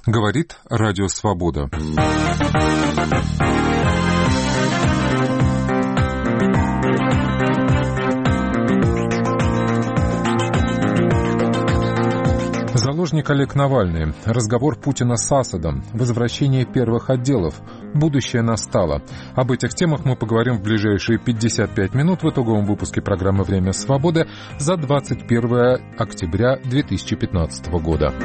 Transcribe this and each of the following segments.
Говорит Радио Свобода. Заложник Олег Навальный. Разговор Путина с Асадом. Возвращение первых отделов. Будущее настало. Об этих темах мы поговорим в ближайшие 55 минут в итоговом выпуске программы «Время свободы» за 21 октября 2015 года.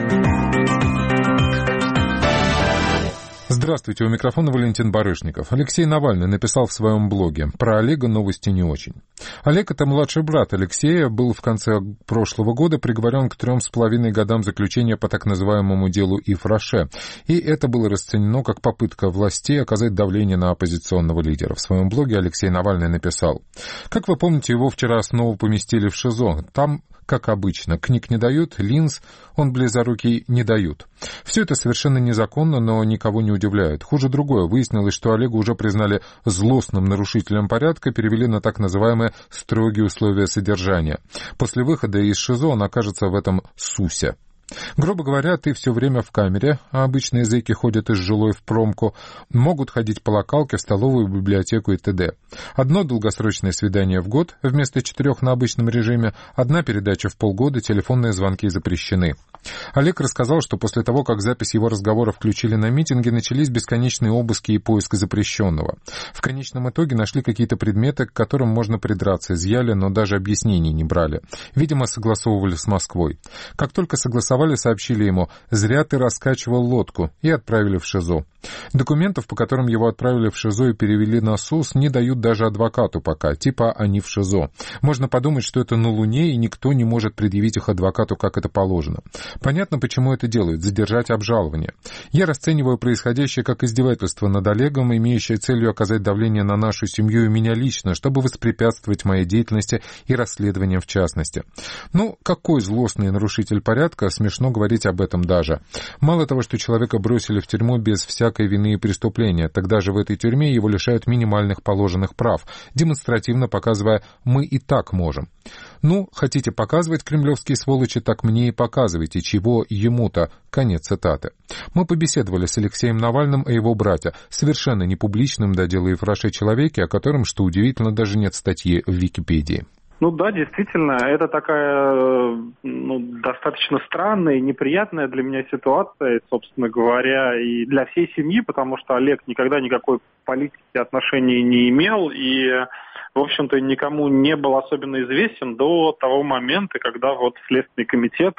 Здравствуйте, у микрофона Валентин Барышников. Алексей Навальный написал в своем блоге: про Олега новости не очень. Олег — это младший брат Алексея, был в конце прошлого года приговорен к 3,5 годам заключения по так называемому делу Ив-Роше. И это было расценено как попытка властей оказать давление на оппозиционного лидера. В своем блоге Алексей Навальный написал: как вы помните, его вчера снова поместили в ШИЗО. Там, как обычно, книг не дают, линз, он близорукий, не дают. Все это совершенно незаконно, но никого не удивляет. Хуже другое. Выяснилось, что Олега уже признали злостным нарушителем порядка, перевели на так называемые строгие условия содержания. После выхода из ШИЗО он окажется в этом СУСе. Грубо говоря, ты все время в камере, а обычные зэки ходят из жилой в промку, могут ходить по локалке, в столовую, в библиотеку и т.д. Одно долгосрочное свидание в год вместо 4 на обычном режиме, одна передача в полгода, телефонные звонки запрещены. Олег рассказал, что после того, как запись его разговора включили на митинге, начались бесконечные обыски и поиск запрещенного. В конечном итоге нашли какие-то предметы, к которым можно придраться, изъяли, но даже объяснений не брали. Видимо, согласовывали с Москвой. Как только сообщили ему: «Зря ты раскачивал лодку», и отправили в ШИЗО. Документов, по которым его отправили в ШИЗО и перевели на СУС, не дают даже адвокату пока, типа они в ШИЗО. Можно подумать, что это на Луне, и никто не может предъявить их адвокату, как это положено. Понятно, почему это делают — задержать обжалование. Я расцениваю происходящее как издевательство над Олегом, имеющее целью оказать давление на нашу семью и меня лично, чтобы воспрепятствовать моей деятельности и расследованиям в частности. Ну, какой злостный нарушитель порядка, смешно говорить об этом даже. Мало того, что человека бросили в тюрьму без всякой вины и преступления, тогда же в этой тюрьме его лишают минимальных положенных прав, демонстративно показывая: «мы и так можем». Ну, хотите показывать, кремлевские сволочи, так мне и показывайте, чего ему-то. Конец цитаты. Мы побеседовали с Алексеем Навальным о его брате, совершенно не публичном до дела Ив-Роше человеке, о котором, что удивительно, даже нет статьи в Википедии. Ну да, действительно, это такая достаточно странная и неприятная для меня ситуация, собственно говоря, и для всей семьи, потому что Олег никогда никакой политики отношений не имел и, в общем-то, никому не был особенно известен до того момента, когда вот Следственный комитет,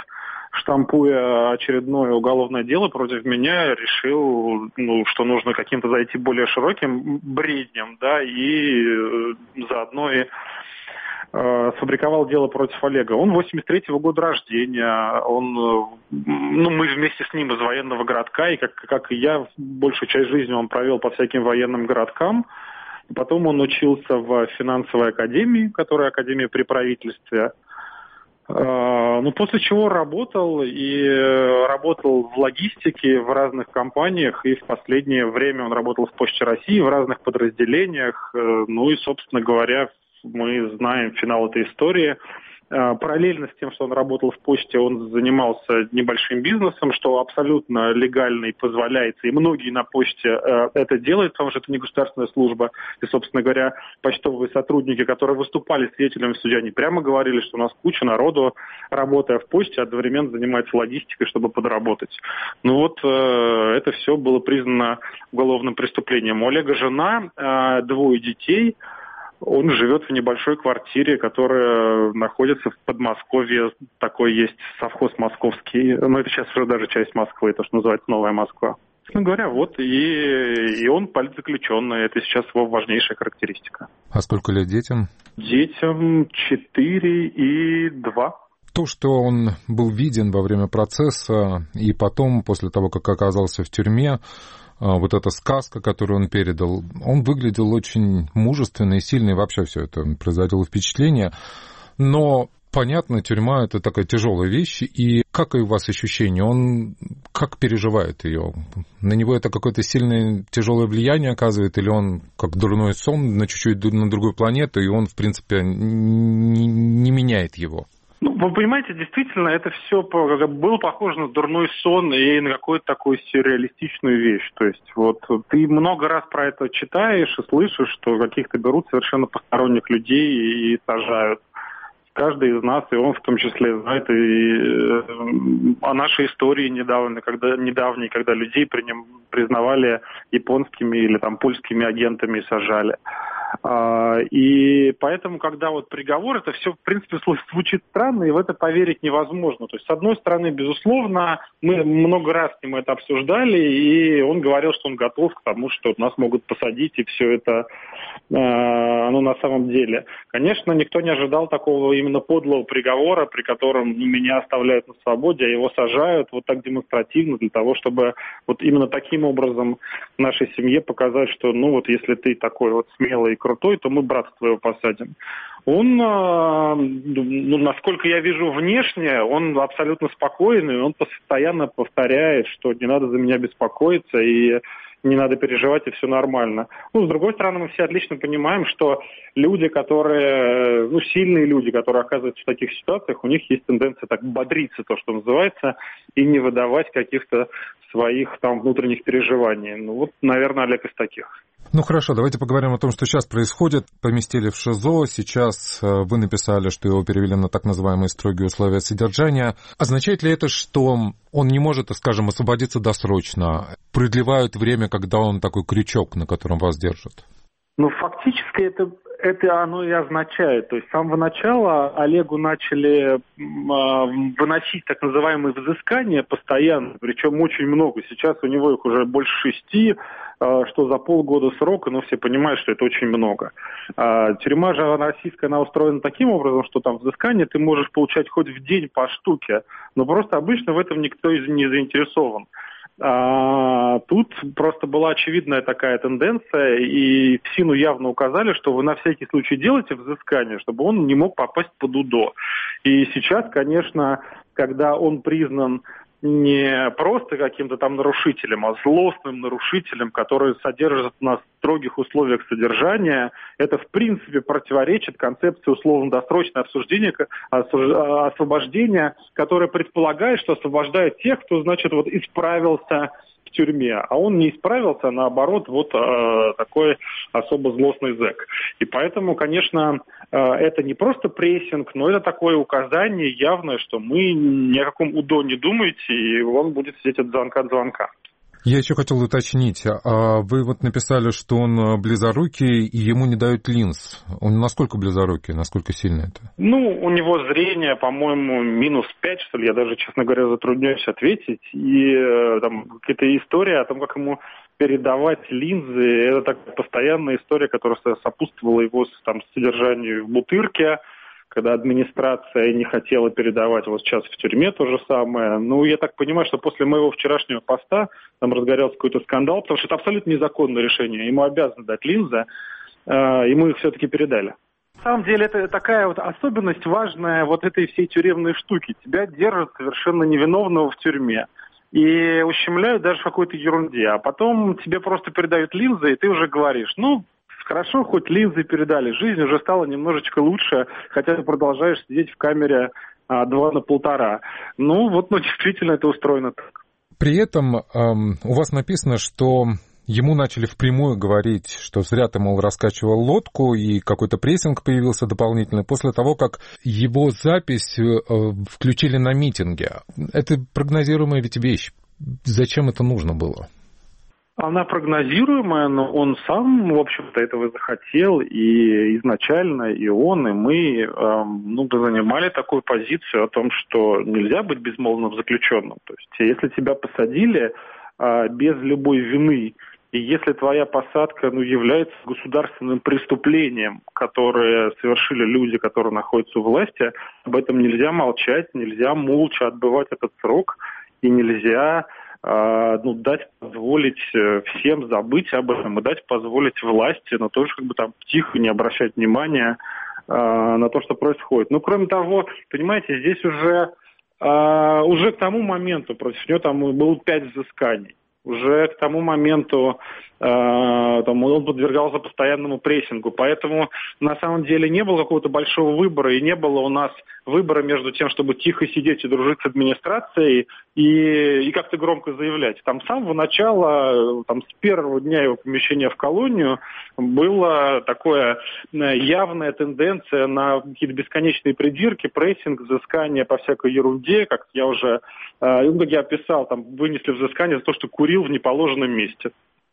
штампуя очередное уголовное дело против меня, решил, что нужно каким-то зайти более широким бреднем, да, и заодно и сфабриковал дело против Олега. Он 83-го года рождения, мы вместе с ним из военного городка, и как и я, большую часть жизни он провел по всяким военным городкам. Потом он учился в финансовой академии, которая академия при правительстве. После чего работал в логистике в разных компаниях, и в последнее время он работал в Почте России, в разных подразделениях, и, собственно говоря, мы знаем финал этой истории. Параллельно с тем, что он работал в почте, он занимался небольшим бизнесом, что абсолютно легально и позволяется. И многие на почте это делают, потому что это не государственная служба. И, собственно говоря, почтовые сотрудники, которые выступали свидетелями в суде, они прямо говорили, что у нас куча народу, работая в почте, одновременно занимается логистикой, чтобы подработать. Это все было признано уголовным преступлением. У Олега жена, 2 детей. Он живет в небольшой квартире, которая находится в Подмосковье. Такой есть совхоз московский. Это сейчас уже даже часть Москвы, то, что называется Новая Москва. Собственно говоря, и он политзаключенный. Это сейчас его важнейшая характеристика. А сколько лет детям? Детям 4 и 2. То, что он был виден во время процесса и потом, после того, как оказался в тюрьме, вот эта сказка, которую он передал, он выглядел очень мужественно и сильно, и вообще все это производило впечатление. Но, понятно, тюрьма — это такая тяжелая вещь, и как и у вас ощущение, он как переживает ее? На него это какое-то сильное тяжелое влияние оказывает, или он как дурной сон на чуть-чуть на другую планету, и он, в принципе, не меняет его? Ну, вы понимаете, действительно, это все было похоже на дурной сон и на какую-то такую сюрреалистичную вещь. То есть вот ты много раз про это читаешь и слышишь, что каких-то берут совершенно посторонних людей и сажают. Каждый из нас, и он в том числе, знает и о нашей истории недавней, когда людей признавали японскими или там польскими агентами и сажали. И поэтому, когда вот приговор, это все, в принципе, звучит странно, и в это поверить невозможно. То есть, с одной стороны, безусловно, мы много раз с ним это обсуждали, и он говорил, что он готов к тому, что нас могут посадить, и все это, на самом деле. Конечно, никто не ожидал такого именно подлого приговора, при котором меня оставляют на свободе, а его сажают вот так демонстративно для того, чтобы вот именно таким образом нашей семье показать, что, если ты такой вот смелый и крутой, то мы брата твоего посадим. Он, насколько я вижу внешне, он абсолютно спокойный, он постоянно повторяет, что не надо за меня беспокоиться и не надо переживать, и все нормально. С другой стороны, мы все отлично понимаем, что люди, которые, сильные люди, которые оказываются в таких ситуациях, у них есть тенденция так бодриться, то, что называется, и не выдавать каких-то своих там внутренних переживаний. Наверное, Олег из таких. Хорошо, давайте поговорим о том, что сейчас происходит. Поместили в ШИЗО, сейчас вы написали, что его перевели на так называемые строгие условия содержания. Означает ли это, что он не может, скажем, освободиться досрочно? Продлевают время, когда он такой крючок, на котором вас держат? Фактически это оно и означает. То есть с самого начала Олегу начали выносить так называемые взыскания постоянно, причем очень много. Сейчас у него их уже больше 6, что за полгода срока, но все понимают, что это очень много. Тюрьма же российская, она устроена таким образом, что там взыскание ты можешь получать хоть в день по штуке, но просто обычно в этом никто не заинтересован. Тут просто была очевидная такая тенденция, и в СИНу явно указали, что вы на всякий случай делаете взыскание, чтобы он не мог попасть под УДО. И сейчас, конечно, когда он признан не просто каким-то там нарушителем, а злостным нарушителем, который содержит на строгих условиях содержания, это в принципе противоречит концепции условно-досрочного освобождения, которое предполагает, что освобождает тех, кто, исправился в тюрьме, а он не исправился, а наоборот, такой особо злостный зэк. И поэтому, конечно, это не просто прессинг, но это такое указание явное, что мы ни о каком УДО не думаете, и он будет сидеть от звонка до звонка. Я еще хотел уточнить, вы написали, что он близорукий и ему не дают линз. Он насколько близорукий, насколько сильно это? У него зрение, по-моему, -5, что ли, я даже, честно говоря, затрудняюсь ответить. И там какая-то история о том, как ему передавать линзы, это такая постоянная история, которая сопутствовала его содержанию в Бутырке, когда администрация не хотела передавать, сейчас в тюрьме то же самое. Я так понимаю, что после моего вчерашнего поста там разгорелся какой-то скандал, потому что это абсолютно незаконное решение. Ему обязаны дать линзы, и мы их все-таки передали. На самом деле это такая особенность важная этой всей тюремной штуки. Тебя держат совершенно невиновного в тюрьме и ущемляют даже в какой-то ерунде. А потом тебе просто передают линзы, и ты уже говоришь, хорошо, хоть линзы передали, жизнь уже стала немножечко лучше, хотя ты продолжаешь сидеть в камере 2 на 1,5. Действительно это устроено так. При этом у вас написано, что ему начали впрямую говорить, что зря ты, раскачивал лодку, и какой-то прессинг появился дополнительный после того, как его запись включили на митинге. Это прогнозируемая ведь вещь. Зачем это нужно было? Она прогнозируемая, но он сам, в общем-то, этого захотел, и изначально и он, и мы занимали такую позицию о том, что нельзя быть безмолвным заключенным. То есть, если тебя посадили без любой вины, и если твоя посадка является государственным преступлением, которое совершили люди, которые находятся у власти, об этом нельзя молчать, нельзя молча отбывать этот срок, и нельзя дать позволить всем забыть об этом и дать позволить власти, но тоже тихо не обращать внимания на то, что происходит. Кроме того, понимаете, здесь уже к тому моменту против него было 5 взысканий. Уже к тому моменту он подвергался постоянному прессингу. Поэтому на самом деле не было какого-то большого выбора, и не было у нас выбора между тем, чтобы тихо сидеть и дружить с администрацией и как-то громко заявлять. Там с самого начала, с первого дня его помещения в колонию была такая явная тенденция на какие-то бесконечные придирки, прессинг, взыскание по всякой ерунде, как я уже, как я описал, вынесли взыскание за то, что курил в неположенном месте.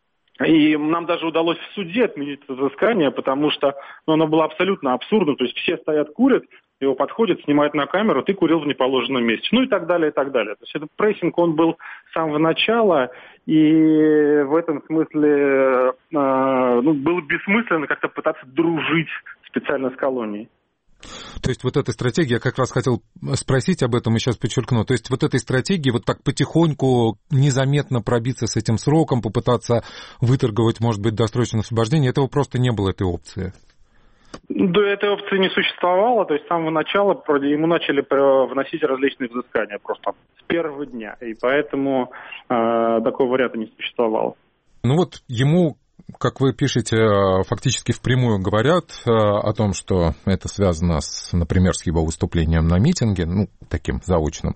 И нам даже удалось в суде отменить это взыскание, потому что оно было абсолютно абсурдным. То есть все стоят, курят, его подходят, снимают на камеру, ты курил в неположенном месте. И так далее, и так далее. То есть этот прессинг, он был с самого начала, и в этом смысле было бессмысленно как-то пытаться дружить специально с колонией. То есть вот эта стратегия, я как раз хотел спросить об этом и сейчас подчеркну, то есть вот этой стратегии вот так потихоньку незаметно пробиться с этим сроком, попытаться выторговать, может быть, досрочное освобождение, этого просто не было, этой опции? Да, этой опции не существовало, то есть с самого начала ему начали вносить различные взыскания просто с первого дня, и поэтому такого варианта не существовало. Ему, как вы пишете, фактически впрямую говорят о том, что это связано, например, с его выступлением на митинге, таким заочным.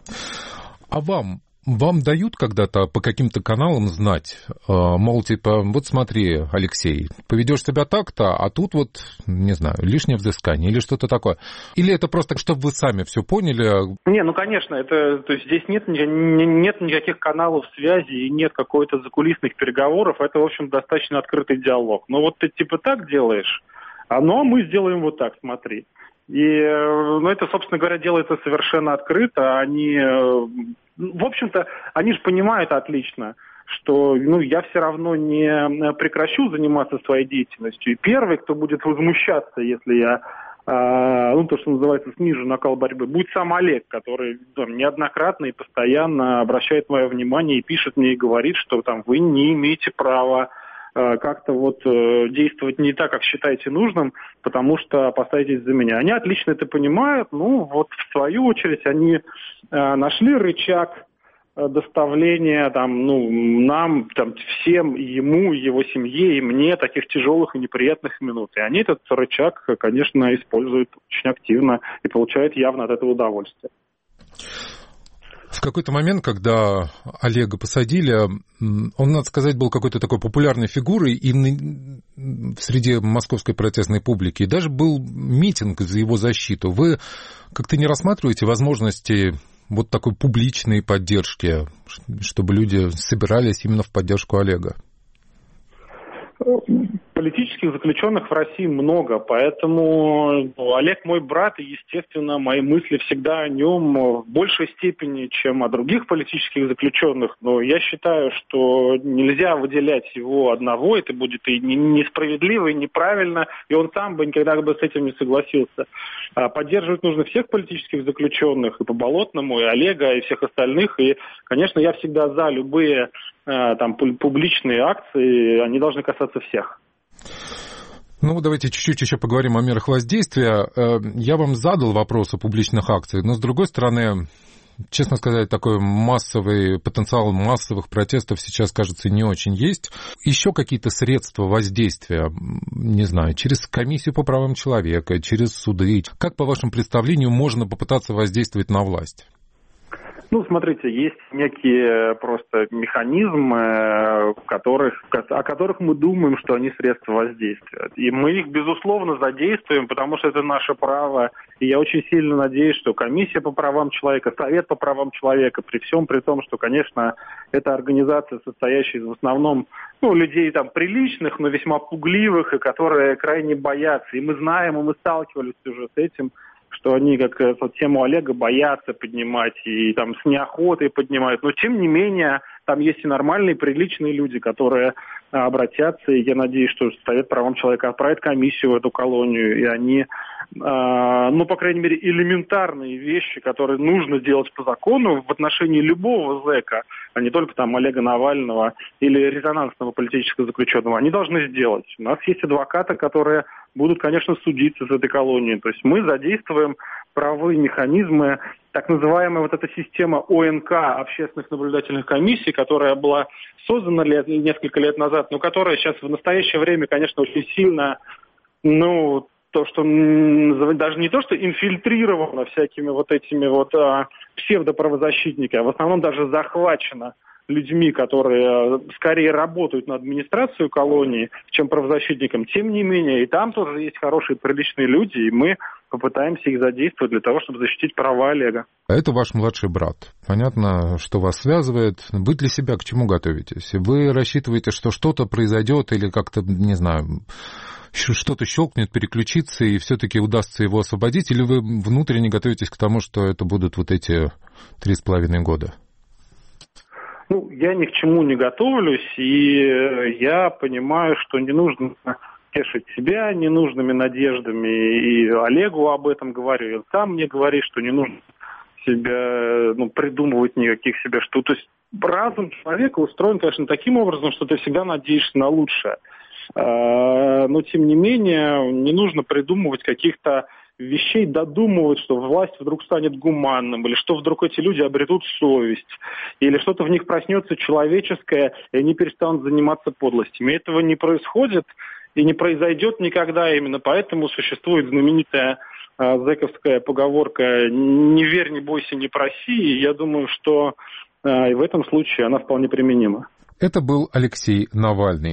А вам дают когда-то по каким-то каналам знать, мол, вот смотри, Алексей, поведешь себя так-то, а тут не знаю, лишнее взыскание или что-то такое? Или это просто, чтобы вы сами все поняли? Не, конечно, то есть здесь нет никаких каналов связи и нет какой-то закулисных переговоров, это, в общем, достаточно открытый диалог. Но ты так делаешь, а мы сделаем вот так, смотри. И это, собственно говоря, делается совершенно открыто. Они, в общем-то, они же понимают отлично, что я все равно не прекращу заниматься своей деятельностью. И первый, кто будет возмущаться, если я, то, что называется, снижу накал борьбы, будет сам Олег, который неоднократно и постоянно обращает мое внимание и пишет мне и говорит, что в вы не имеете права как-то действовать не так, как считаете нужным, потому что опасаетесь за меня. Они отлично это понимают, в свою очередь они нашли рычаг доставления нам, всем, ему, его семье и мне таких тяжелых и неприятных минут. И они этот рычаг, конечно, используют очень активно и получают явно от этого удовольствие. В какой-то момент, когда Олега посадили, он, надо сказать, был какой-то такой популярной фигурой и среди московской протестной публики. И даже был митинг за его защиту. Вы как-то не рассматриваете возможности такой публичной поддержки, чтобы люди собирались именно в поддержку Олега? Политических заключенных в России много, поэтому Олег мой брат, и, естественно, мои мысли всегда о нем в большей степени, чем о других политических заключенных. Но я считаю, что нельзя выделять его одного, это будет и несправедливо, и неправильно, и он сам бы никогда бы с этим не согласился. Поддерживать нужно всех политических заключенных, и по Болотному, и Олега, и всех остальных, и, конечно, я всегда за любые публичные акции, они должны касаться всех. Давайте чуть-чуть еще поговорим о мерах воздействия. Я вам задал вопрос о публичных акциях, но, с другой стороны, честно сказать, такой потенциал массовых протестов сейчас, кажется, не очень есть. Еще какие-то средства воздействия, не знаю, через комиссию по правам человека, через суды. Как, по вашему представлению, можно попытаться воздействовать на власть? Смотрите, есть некие просто механизмы, о которых мы думаем, что они средства воздействия. И мы их, безусловно, задействуем, потому что это наше право. И я очень сильно надеюсь, что комиссия по правам человека, совет по правам человека, при том, что, конечно, это организация, состоящая в основном людей приличных, но весьма пугливых, и которые крайне боятся. И мы знаем, и мы сталкивались уже с этим, что они как тему Олега боятся поднимать и с неохотой поднимают. Но тем не менее, там есть и нормальные, приличные люди, которые обратятся. И я надеюсь, что Совет по правам человека отправит комиссию в эту колонию, и они по крайней мере, элементарные вещи, которые нужно делать по закону в отношении любого зэка, а не только там Олега Навального или резонансного политического заключенного, они должны сделать. У нас есть адвокаты, которые будут, конечно, судиться с этой колонией. То есть мы задействуем правовые механизмы, так называемая вот эта система ОНК, общественных наблюдательных комиссий, которая была создана несколько лет назад, но которая сейчас в настоящее время, конечно, очень сильно, то, что даже не то, что инфильтрировано всякими вот этими вот псевдоправозащитниками, а в основном даже захвачено людьми, которые скорее работают на администрацию колонии, чем правозащитникам. Тем не менее, и там тоже есть хорошие, приличные люди, и мы попытаемся их задействовать для того, чтобы защитить права Олега. А это ваш младший брат. Понятно, что вас связывает. Вы для себя к чему готовитесь? Вы рассчитываете, что что-то произойдет или как-то, не знаю, что-то щелкнет, переключится, и все-таки удастся его освободить? Или вы внутренне готовитесь к тому, что это будут вот эти 3,5 года? Я ни к чему не готовлюсь, и я понимаю, что не нужно тешить себя ненужными надеждами, и Олегу об этом говорю, и он сам мне говорит, что не нужно себя, придумывать никаких себе штук. То есть разум человека устроен, конечно, таким образом, что ты всегда надеешься на лучшее. Но, тем не менее, не нужно придумывать каких-то вещей, додумывать, что власть вдруг станет гуманным, или что вдруг эти люди обретут совесть, или что-то в них проснется человеческое, и они перестанут заниматься подлостями. Этого не происходит и не произойдет никогда. Именно поэтому существует знаменитая зэковская поговорка «не верь, не бойся, не проси». И я думаю, что и в этом случае она вполне применима. Это был Алексей Навальный.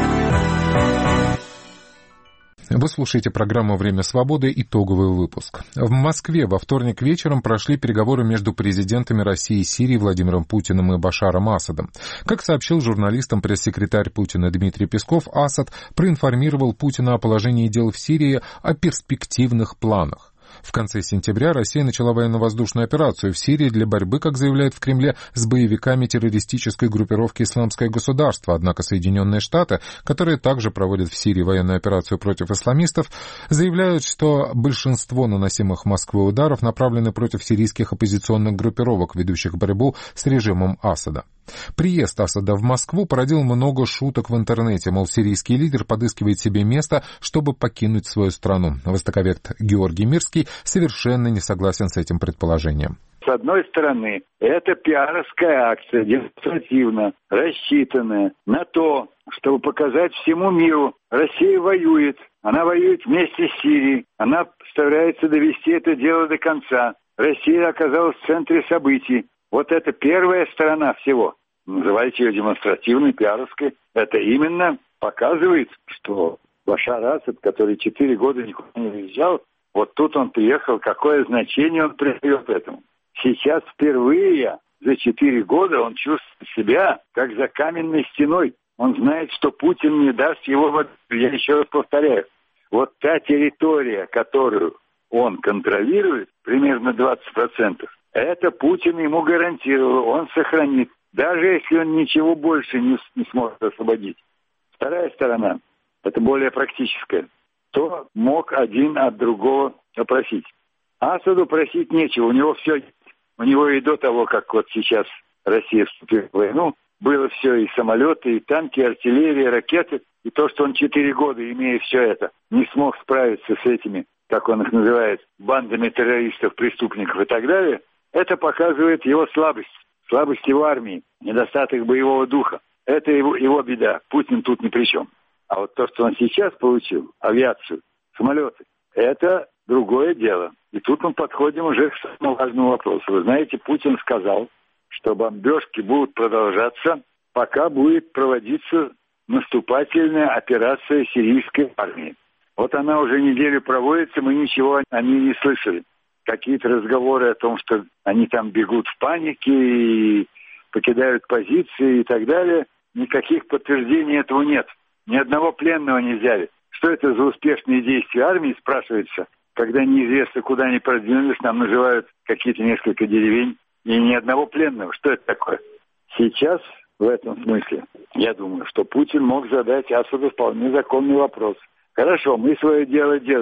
Вы слушаете программу «Время свободы», итоговый выпуск. В Москве во вторник вечером прошли переговоры между президентами России и Сирии Владимиром Путиным и Башаром Асадом. Как сообщил журналистам пресс-секретарь Путина Дмитрий Песков, Асад проинформировал Путина о положении дел в Сирии, о перспективных планах. В конце сентября Россия начала военно-воздушную операцию в Сирии для борьбы, как заявляют в Кремле, с боевиками террористической группировки «Исламское государство». Однако Соединенные Штаты, которые также проводят в Сирии военную операцию против исламистов, заявляют, что большинство наносимых Москвой ударов направлены против сирийских оппозиционных группировок, ведущих борьбу с режимом Асада. Приезд Асада в Москву породил много шуток в интернете, мол, сирийский лидер подыскивает себе место, чтобы покинуть свою страну. Востоковед Георгий Мирский совершенно не согласен с этим предположением. С одной стороны, это пиаровская акция, демонстративно рассчитанная на то, чтобы показать всему миру, Россия воюет, она воюет вместе с Сирией, она старается довести это дело до конца. Россия оказалась в центре событий. Вот это первая сторона всего. Называйте ее демонстративной, пиаровской. Это именно показывает, что Башар Асад, который 4 года никуда не уезжал, вот тут он приехал, какое значение он придает этому. Сейчас впервые за 4 года он чувствует себя как за каменной стеной. Он знает, что Путин не даст его... Я еще раз повторяю. Вот та территория, которую он контролирует, примерно 20%, это Путин ему гарантировал, он сохранит, даже если он ничего больше не сможет освободить. Вторая сторона, это более практическая. Кто мог один от другого попросить? Асаду просить нечего, у него все, у него и до того, как вот сейчас Россия вступила в войну, было все, и самолеты, и танки, и артиллерия, и ракеты, и то, что он 4 года, имея все это, не смог справиться с этими, как он их называет, бандами террористов, преступников и так далее, это показывает его слабость его армии, недостаток боевого духа. Это его беда. Путин тут ни при чем. А вот то, что он сейчас получил, авиацию, самолеты, это другое дело. И тут мы подходим уже к самому важному вопросу. Вы знаете, Путин сказал, что бомбежки будут продолжаться, пока будет проводиться наступательная операция сирийской армии. Вот она уже неделю проводится, мы ничего о ней не слышали. Какие-то разговоры о том, что они там бегут в панике и покидают позиции и так далее. Никаких подтверждений этого нет. Ни одного пленного не взяли. Что это за успешные действия армии, спрашивается, когда неизвестно, куда они продвинулись, нам называют какие-то несколько деревень, и ни одного пленного. Что это такое? Сейчас, в этом смысле, я думаю, что Путин мог задать Асаду вполне законный вопрос. Хорошо, мы свое дело делаем.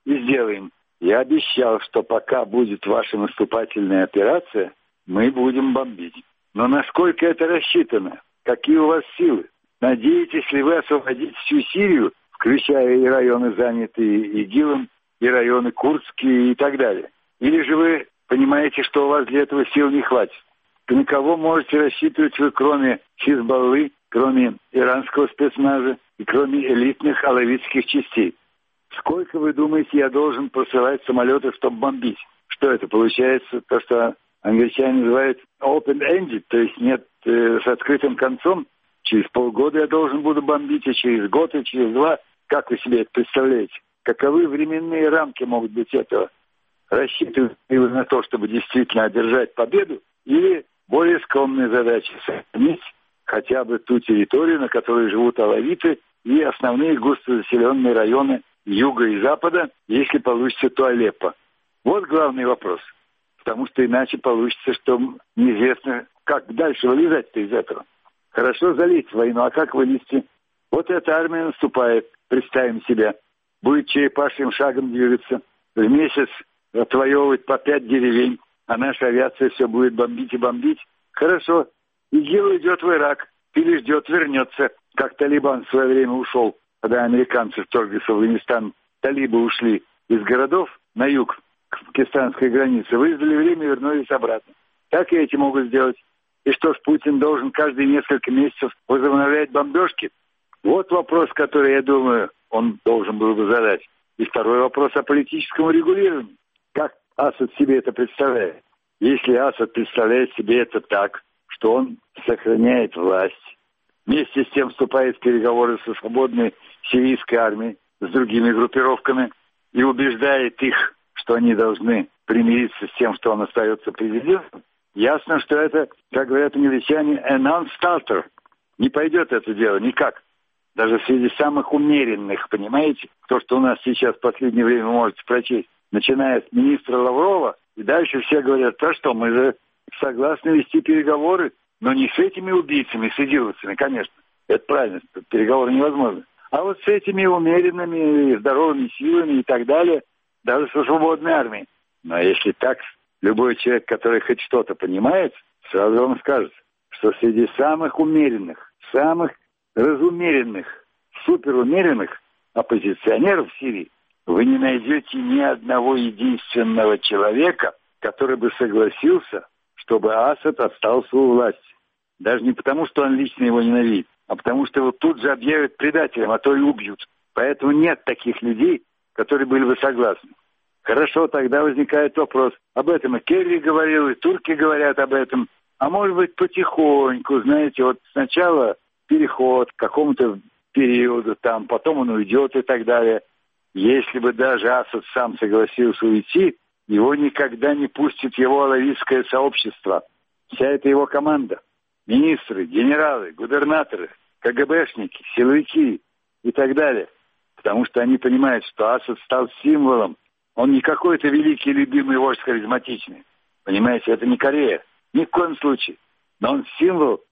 и сделаем. Я обещал, что пока будет ваша наступательная операция, мы будем бомбить. Но насколько это рассчитано? Какие у вас силы? Надеетесь ли вы освободить всю Сирию, включая и районы, занятые ИГИЛом, и районы курдские и так далее? Или же вы понимаете, что у вас для этого сил не хватит? На кого можете рассчитывать вы, кроме Хизбаллы, кроме иранского спецназа и кроме элитных алавитских частей? Сколько, вы думаете, я должен посылать самолеты, чтобы бомбить? Что это получается? То, что англичане называют open-ended, то есть нет с открытым концом. Через полгода я должен буду бомбить, а через год, и через два. Как вы себе это представляете? Каковы временные рамки могут быть этого? Рассчитывают ли вы на то, чтобы действительно одержать победу? Или более скромные задачи — сохранить хотя бы ту территорию, на которой живут алавиты, и основные густозаселенные районы юга и запада, если получится, то Алеппо. Вот главный вопрос. Потому что иначе получится, что неизвестно, как дальше вылезать-то из этого. Хорошо залить войну, а как вылезти? Вот эта армия наступает, представим себе. Будет черепашьим шагом двигаться. В месяц отвоевывать по 5 деревень, а наша авиация все будет бомбить и бомбить. Хорошо. ИГИЛ идет в Ирак, или ждет, вернется, как Талибан в свое время ушел, когда американцы вторглись в Афганистан. Талибы ушли из городов на юг, к пакистанской границе, выждали время и вернулись обратно. Так и эти могут сделать. И что ж, Путин должен каждые несколько месяцев возобновлять бомбежки? Вот вопрос, который, я думаю, он должен был бы задать. И второй вопрос о политическом регулировании. Как Асад себе это представляет? Если Асад представляет себе это так, что он сохраняет власть, вместе с тем вступает в переговоры со свободной сирийской армией, с другими группировками, и убеждает их, что они должны примириться с тем, что он остается президентом, ясно, что это, как говорят англичане, a non-starter. Не пойдет это дело никак. Даже среди самых умеренных, понимаете, то, что у нас сейчас в последнее время вы можете прочесть, начиная с министра Лаврова, и дальше все говорят, то что, мы же согласны вести переговоры, но не с этими убийцами, с идиотами, конечно. Это правильно, переговоры невозможны. А вот с этими умеренными, здоровыми силами и так далее, даже со свободной армией. Но если так, любой человек, который хоть что-то понимает, сразу вам скажет, что среди самых умеренных, самых разумеренных, суперумеренных оппозиционеров в Сирии вы не найдете ни одного единственного человека, который бы согласился, чтобы Асад остался у власти. Даже не потому, что он лично его ненавидит, а потому что его тут же объявят предателем, а то и убьют. Поэтому нет таких людей, которые были бы согласны. Хорошо, тогда возникает вопрос. Об этом и Керри говорил, и турки говорят об этом. А может быть, потихоньку, знаете, вот сначала переход к какому-то периоду, там, потом он уйдет и так далее. Если бы даже Асад сам согласился уйти, его никогда не пустит его алавитское сообщество. Вся эта его команда. Министры, генералы, губернаторы, КГБшники, силовики и так далее. Потому что они понимают, что Асад стал символом. Он не какой-то великий, любимый вождь харизматичный. Понимаете, это не Корея. Ни в коем случае. Но он символ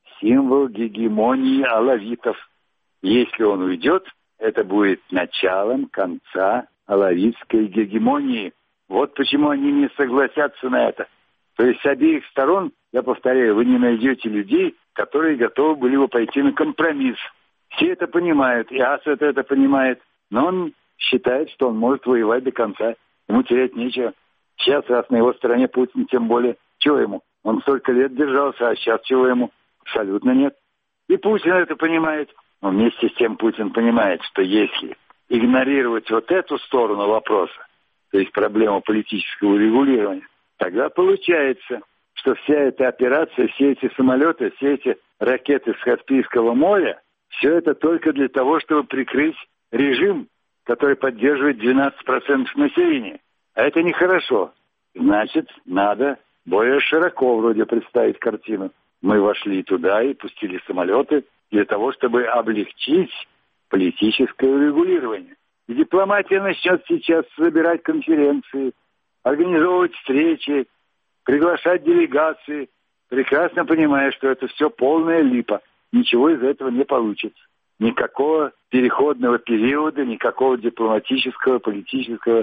гегемонии алавитов. Если он уйдет, это будет началом конца алавитской гегемонии. Вот почему они не согласятся на это. То есть с обеих сторон, я повторяю, вы не найдете людей, которые готовы были бы пойти на компромисс. Все это понимают, и Асад это понимает, но он считает, что он может воевать до конца. Ему терять нечего. Сейчас, раз на его стороне Путин, тем более, чего ему? Он столько лет держался, а сейчас чего ему? Абсолютно нет. И Путин это понимает. Но вместе с тем Путин понимает, что если игнорировать вот эту сторону вопроса, то есть проблему политического регулирования, тогда получается, что вся эта операция, все эти самолеты, все эти ракеты с Каспийского моря, все это только для того, чтобы прикрыть режим, который поддерживает 12% населения. А это нехорошо. Значит, надо более широко вроде представить картину. Мы вошли туда и пустили самолеты для того, чтобы облегчить политическое регулирование. И дипломатия начнет сейчас собирать конференции, организовывать встречи, приглашать делегации, прекрасно понимая, что это все полная липа. Ничего из этого не получится. Никакого переходного периода, никакого дипломатического, политического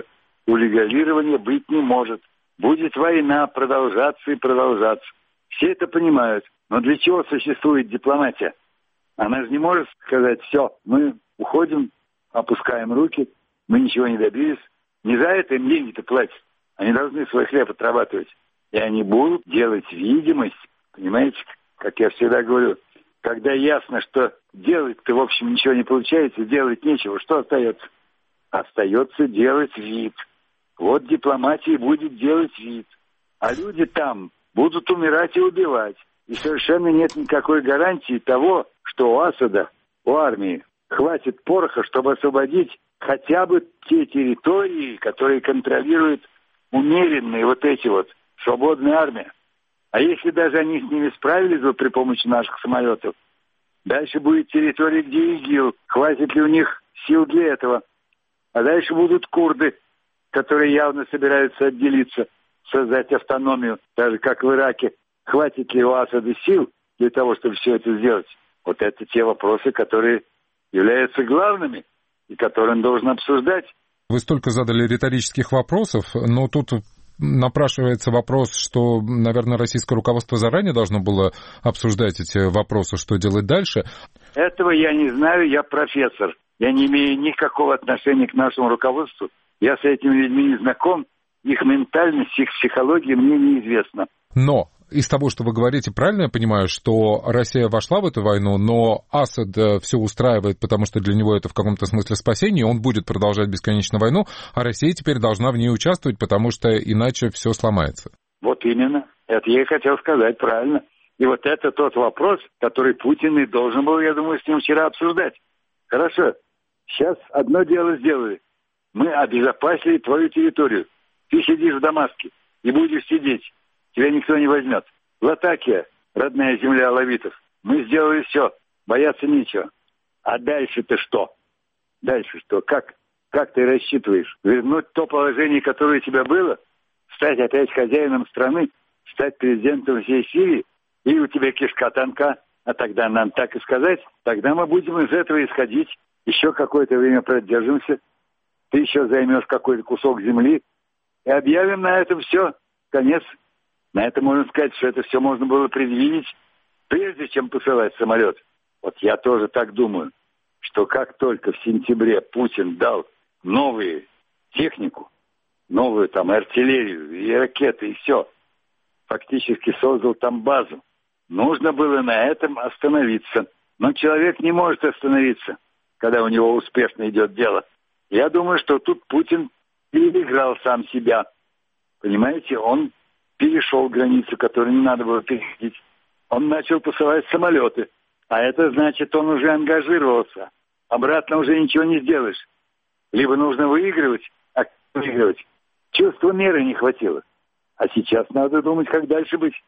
Урегулирования быть не может. Будет война продолжаться и продолжаться. Все это понимают. Но для чего существует дипломатия? Она же не может сказать: все, мы уходим, опускаем руки, мы ничего не добились. Не за это им деньги-то платят. Они должны свой хлеб отрабатывать. И они будут делать видимость, понимаете, как я всегда говорю, когда ясно, что делать-то, в общем, ничего не получается, делать нечего, что остается? Остается делать вид. Вот дипломатия будет делать вид. А люди там будут умирать и убивать. И совершенно нет никакой гарантии того, что у Асада, у армии, хватит пороха, чтобы освободить хотя бы те территории, которые контролируют умеренные вот эти вот свободные армии. А если даже они с ними справились бы при помощи наших самолетов, дальше будет территория, где ИГИЛ. Хватит ли у них сил для этого? А дальше будут курды, которые явно собираются отделиться, создать автономию, даже как в Ираке. Хватит ли у Асада сил для того, чтобы все это сделать? Вот это те вопросы, которые являются главными и которые он должен обсуждать. Вы столько задали риторических вопросов, но тут напрашивается вопрос, что, наверное, российское руководство заранее должно было обсуждать эти вопросы, что делать дальше. Этого я не знаю, я профессор. Я не имею никакого отношения к нашему руководству. Я с этими людьми не знаком. Их ментальность, их психология мне неизвестна. Но из того, что вы говорите, правильно я понимаю, что Россия вошла в эту войну, но Асад все устраивает, потому что для него это в каком-то смысле спасение, он будет продолжать бесконечно войну, а Россия теперь должна в ней участвовать, потому что иначе все сломается. Вот именно. Это я и хотел сказать, правильно. И вот это тот вопрос, который Путин и должен был, я думаю, с ним вчера обсуждать. Хорошо. Сейчас одно дело сделали. Мы обезопасили твою территорию. Ты сидишь в Дамаске и будешь сидеть. Тебя никто не возьмет. Латакия, родная земля алавитов. Мы сделали все. Бояться нечего. А дальше-то что? Дальше что? Как ты рассчитываешь? Вернуть то положение, которое у тебя было? Стать опять хозяином страны? Стать президентом всей Сирии? Или у тебя кишка тонка? А тогда нам так и сказать. Тогда мы будем из этого исходить. Еще какое-то время продержимся. Ты еще займешь какой-то кусок земли. И объявим на этом все. Конец. На это можно сказать, что это все можно было предвидеть, прежде чем посылать самолет. Вот я тоже так думаю, что как только в сентябре Путин дал новую технику, новую там артиллерию и ракеты, и все, фактически создал там базу, нужно было на этом остановиться. Но человек не может остановиться, когда у него успешно идет дело. Я думаю, что тут Путин переиграл сам себя. Понимаете, он перешел границу, которую не надо было переходить. Он начал посылать самолеты. А это значит, он уже ангажировался. Обратно уже ничего не сделаешь. Либо нужно выигрывать, а как выигрывать? Чувства меры не хватило. А сейчас надо думать, как дальше быть.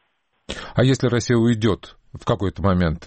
А если Россия уйдет в какой-то момент,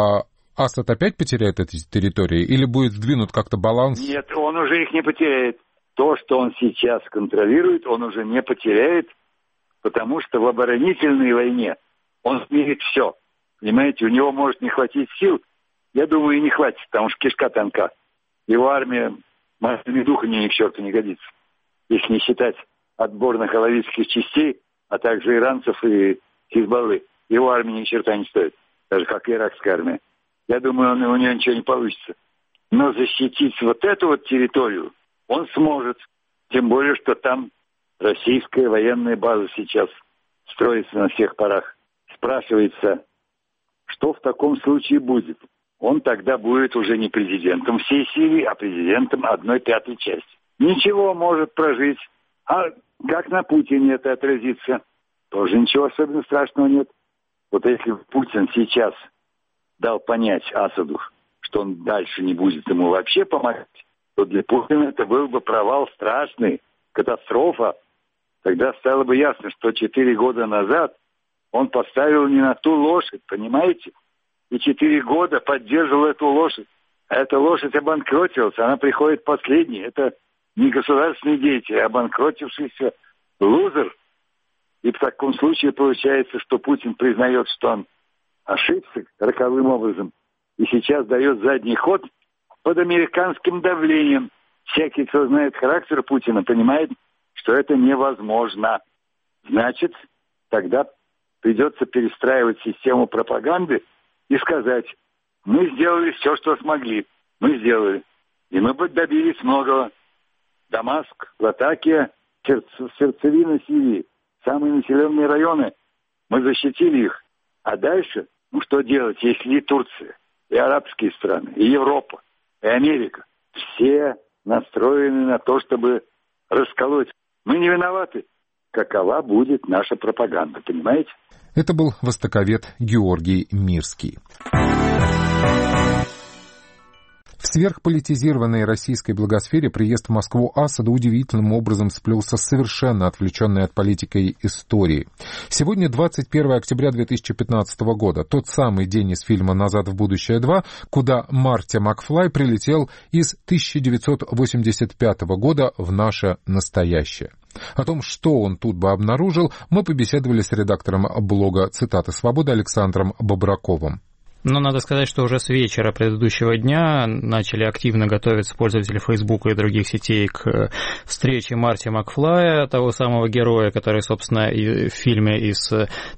Асад опять потеряет эти территории? Или будет сдвинут как-то баланс? Нет, он уже их не потеряет. То, что он сейчас контролирует, он уже не потеряет. Потому что в оборонительной войне он смирит все. Понимаете, у него может не хватить сил. Я думаю, и не хватит, потому что кишка тонка. Его армия массами духа ни к черту не годится. Если не считать отборных алавитских частей, а также иранцев и Хизбаллы. Его армия ни черта не стоит. Даже как иракская армия. Я думаю, у него ничего не получится. Но защитить вот эту вот территорию он сможет. Тем более, что там российская военная база сейчас строится на всех парах. Спрашивается, что в таком случае будет? Он тогда будет уже не президентом всей Сирии, а президентом 1/5 части. Ничего может прожить. А как на Путине это отразится? Тоже ничего особенно страшного нет. Вот если Путин сейчас дал понять Асаду, что он дальше не будет ему вообще помогать, то для Путина это был бы провал страшный, катастрофа. Тогда стало бы ясно, что 4 года назад он поставил не на ту лошадь, понимаете? И 4 года поддерживал эту лошадь. А эта лошадь обанкротилась, она приходит последней. Это не государственный деятель, а обанкротившийся лузер. И в таком случае получается, что Путин признает, что он ошибся роковым образом. И сейчас дает задний ход под американским давлением. Всякий, кто знает характер Путина, понимает, что это невозможно. Значит, тогда придется перестраивать систему пропаганды и сказать: мы сделали все, что смогли. Мы сделали. И мы добились многого. Дамаск, Латакия, сердцевина Сирии, самые населенные районы. Мы защитили их. А дальше, что делать, если и Турция, и арабские страны, и Европа, и Америка все настроены на то, чтобы расколоть. Мы не виноваты. Какова будет наша пропаганда, понимаете? Это был востоковед Георгий Мирский. В сверхполитизированной российской благосфере приезд в Москву Асада удивительным образом сплелся с совершенно отвлеченной от политики историей. Сегодня 21 октября 2015 года, тот самый день из фильма «Назад в будущее 2», куда Марти Макфлай прилетел из 1985 года в наше настоящее. О том, что он тут бы обнаружил, мы побеседовали с редактором блога «Цитаты свободы» Александром Бобраковым. Но надо сказать, что уже с вечера предыдущего дня начали активно готовиться пользователи Фейсбука и других сетей к встрече Марти Макфлая, того самого героя, который, собственно, и в фильме из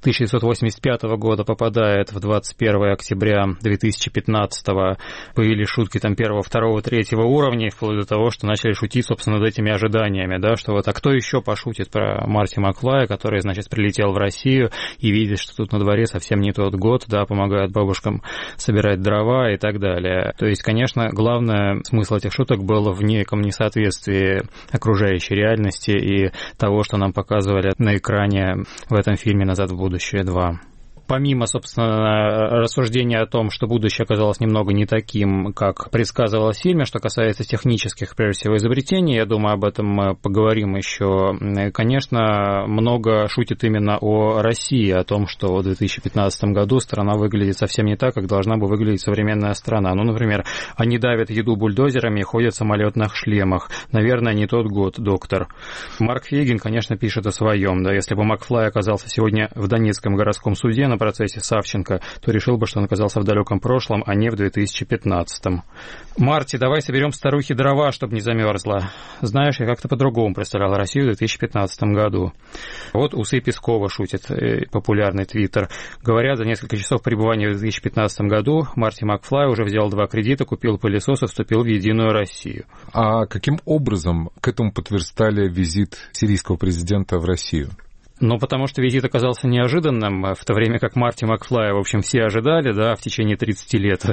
1985 года попадает в 21 октября 2015. Появились шутки там 1, 2, 3 уровня, вплоть до того, что начали шутить, собственно, над этими ожиданиями, да, что вот, а кто еще пошутит про Марти Макфлая, который, значит, прилетел в Россию и видит, что тут на дворе совсем не тот год, да, помогают бабушкам собирать дрова и так далее. То есть, конечно, главный смысл этих шуток был в неком несоответствии окружающей реальности и того, что нам показывали на экране в этом фильме «Назад в будущее 2». Помимо, собственно, рассуждения о том, что будущее оказалось немного не таким, как предсказывалось в фильме, что касается технических, прежде всего, изобретений, я думаю, об этом мы поговорим еще. Конечно, много шутит именно о России, о том, что в 2015 году страна выглядит совсем не так, как должна бы выглядеть современная страна. Ну, например, они давят еду бульдозерами и ходят в самолетных шлемах. Наверное, не тот год, доктор. Марк Фейгин, конечно, пишет о своем. Да, если бы Макфлай оказался сегодня в Донецком городском суде на процессе Савченко, то решил бы, что он оказался в далеком прошлом, а не в 2015-м. Марти, давай соберем старухи дрова, чтобы не замерзла. Знаешь, я как-то по-другому представлял Россию в 2015 году. Вот усы Пескова шутит, популярный твиттер. Говорят, за несколько часов пребывания в 2015 году Марти Макфлай уже взял 2 кредита, купил пылесос и вступил в Единую Россию. А каким образом к этому подтверждали визит сирийского президента в Россию? Ну, потому что визит оказался неожиданным, в то время как Марти Макфлая, в общем, все ожидали, да, в течение 30 лет,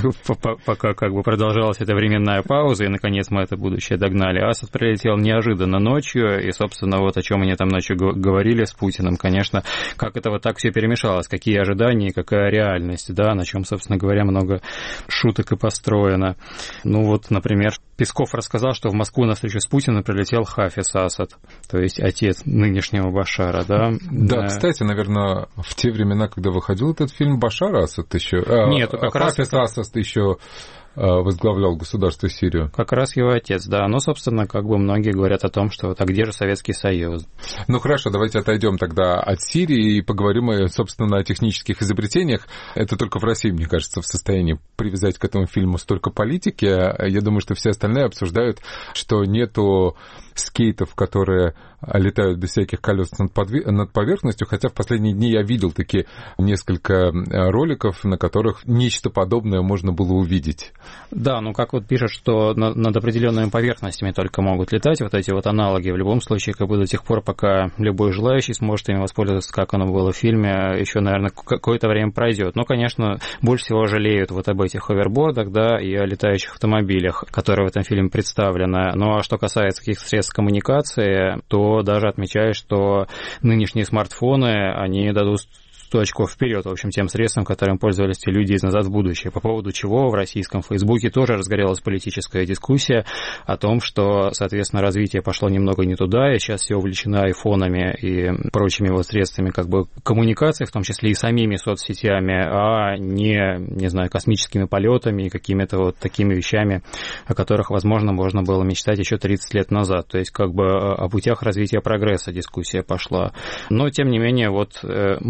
пока как бы продолжалась эта временная пауза, и, наконец, мы это будущее догнали. Асад прилетел неожиданно ночью, и, собственно, вот о чем они там ночью говорили с Путиным, конечно, как это вот так все перемешалось, какие ожидания, какая реальность, да, на чем, собственно говоря, много шуток и построено. Ну, вот, например, Песков рассказал, что в Москву на встречу с Путиным прилетел Хафиз Асад, то есть отец нынешнего Башара. Да, кстати, наверное, в те времена, когда выходил этот фильм, Башар Асад еще... Нет, как раз... Хафиз Асад еще возглавлял государство Сирию. Как раз его отец, да. Но, собственно, как бы многие говорят о том, что вот, а где же Советский Союз? Ну, хорошо, давайте отойдем тогда от Сирии и поговорим, собственно, о технических изобретениях. Это только в России, мне кажется, в состоянии привязать к этому фильму столько политики. Я думаю, что все остальные обсуждают, что нету скейтов, которые летают без всяких колес над поверхностью, хотя в последние дни я видел такие несколько роликов, на которых нечто подобное можно было увидеть. Да, ну как вот пишут, что над определенными поверхностями только могут летать вот эти вот аналоги. В любом случае, как бы до тех пор, пока любой желающий сможет ими воспользоваться, как оно было в фильме, еще, наверное, какое-то время пройдет. Но, конечно, больше всего жалеют вот об этих ховербордах, да, и о летающих автомобилях, которые в этом фильме представлены. Ну а что касается каких-то средств коммуникации, то даже отмечаю, что нынешние смартфоны, они дадут 100 очков вперед, в общем, тем средствам, которым пользовались те люди из «Назад в будущее», по поводу чего в российском Фейсбуке тоже разгорелась политическая дискуссия о том, что, соответственно, развитие пошло немного не туда, и сейчас все увлечено айфонами и прочими вот средствами как бы коммуникации, в том числе и самими соцсетями, а не знаю, космическими полетами и какими-то вот такими вещами, о которых, возможно, можно было мечтать еще 30 лет назад. То есть как бы о путях развития прогресса дискуссия пошла. Но, тем не менее, вот много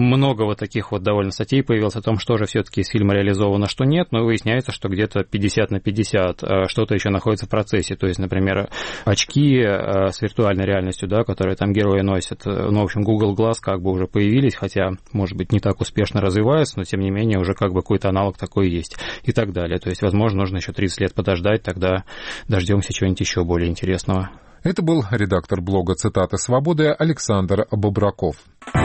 вот таких вот довольно статей появилось о том, что же все-таки из фильма реализовано, что нет, но выясняется, что где-то 50/50, что-то еще находится в процессе. То есть, например, очки с виртуальной реальностью, да, которые там герои носят, ну, в общем, Google Glass как бы уже появились, хотя, может быть, не так успешно развиваются, но, тем не менее, уже как бы какой-то аналог такой есть и так далее. То есть, возможно, нужно еще 30 лет подождать, тогда дождемся чего-нибудь еще более интересного. Это был редактор блога «Цитаты свободы» Александр Бобраков.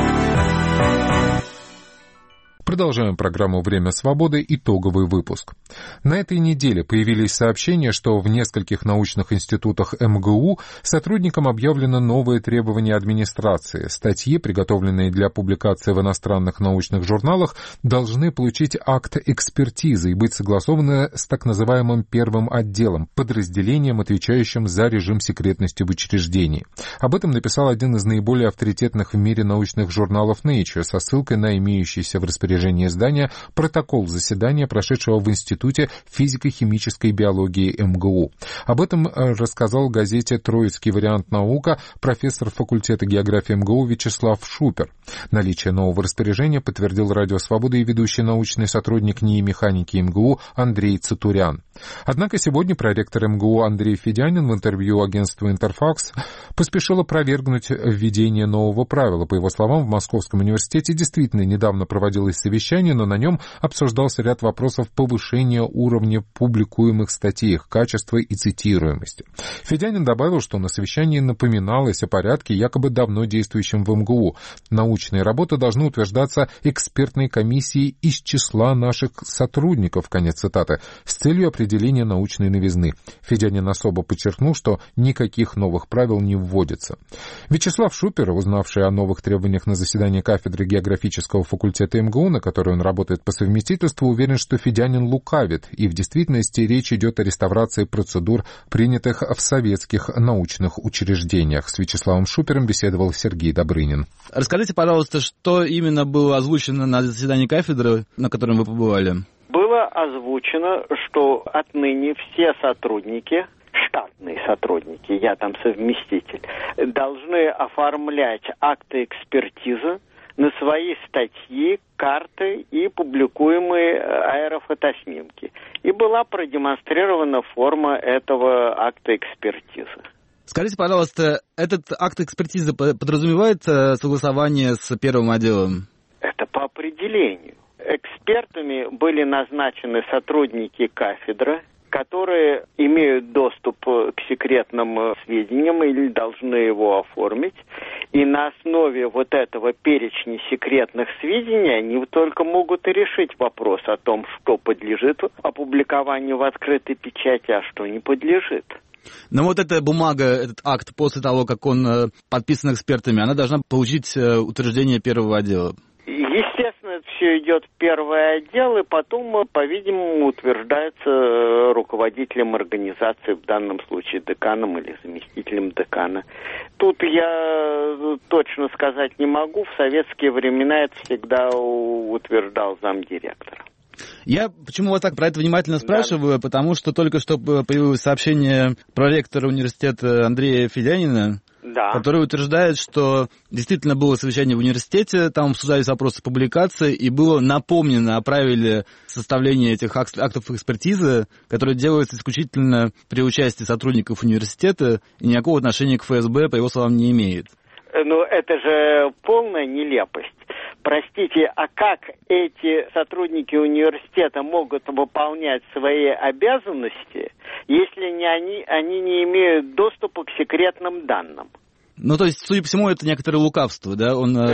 Продолжаем программу «Время свободы», итоговый выпуск. На этой неделе появились сообщения, что в нескольких научных институтах МГУ сотрудникам объявлено новые требования администрации. Статьи, приготовленные для публикации в иностранных научных журналах, должны получить акт экспертизы и быть согласованы с так называемым первым отделом, подразделением, отвечающим за режим секретности в учреждении. Об этом написал один из наиболее авторитетных в мире научных журналов Nature со ссылкой на имеющийся в распоряжении издания протокол заседания, прошедшего в Институте физико-химической биологии МГУ. Об этом рассказал газете «Троицкий вариант наука» профессор факультета географии МГУ Вячеслав Шупер. Наличие нового распоряжения подтвердил «Радио Свобода» и ведущий научный сотрудник НИИ механики МГУ Андрей Цатурян. Однако сегодня проректор МГУ Андрей Федянин в интервью агентству «Интерфакс» поспешил опровергнуть введение нового правила. По его словам, в Московском университете действительно недавно проводилось совещание, но на нем обсуждался ряд вопросов повышения уровня публикуемых статей, их качества и цитируемости. Федянин добавил, что на совещании напоминалось о порядке, якобы давно действующем в МГУ. Научные работы должны утверждаться экспертной комиссией из числа наших сотрудников, конец цитаты, с целью определения научной новизны. Федянин особо подчеркнул, что никаких новых правил не вводится. Вячеслав Шупер, узнавший о новых требованиях на заседании кафедры географического факультета МГУ, на которой он работает по совместительству, уверен, что Федянин лукавит, и в действительности речь идет о реставрации процедур, принятых в советских научных учреждениях. С Вячеславом Шупером беседовал Сергей Добрынин. Расскажите, пожалуйста, что именно было озвучено на заседании кафедры, на котором вы побывали? Было озвучено, что отныне все сотрудники, штатные сотрудники, я там совместитель, должны оформлять акты экспертизы на свои статьи, карты и публикуемые аэрофотоснимки. И была продемонстрирована форма этого акта экспертизы. Скажите, пожалуйста, этот акт экспертизы подразумевает согласование с первым отделом? Это по определению. Экспертами были назначены сотрудники кафедры, которые имеют доступ к секретным сведениям или должны его оформить. И на основе вот этого перечня секретных сведений они только могут и решить вопрос о том, что подлежит опубликованию в открытой печати, а что не подлежит. Но вот эта бумага, этот акт, после того, как он подписан экспертами, она должна получить утверждение первого отдела. Естественно, это все идет в первый отдел, и потом, по-видимому, утверждается руководителем организации, в данном случае деканом или заместителем декана. Тут я точно сказать не могу. В советские времена это всегда утверждал замдиректора. Я почему вас так про это внимательно спрашиваю, да. Потому что только что появилось сообщение проректора университета Андрея Федянина, да, который утверждает, что действительно было совещание в университете, там обсуждались вопросы публикации, и было напомнено о правиле составления этих актов экспертизы, которые делаются исключительно при участии сотрудников университета и никакого отношения к ФСБ, по его словам, не имеет. Ну, это же полная нелепость. Простите, а как эти сотрудники университета могут выполнять свои обязанности, если они не имеют доступа к секретным данным? Ну, то есть, судя по всему, это некоторое лукавство, да?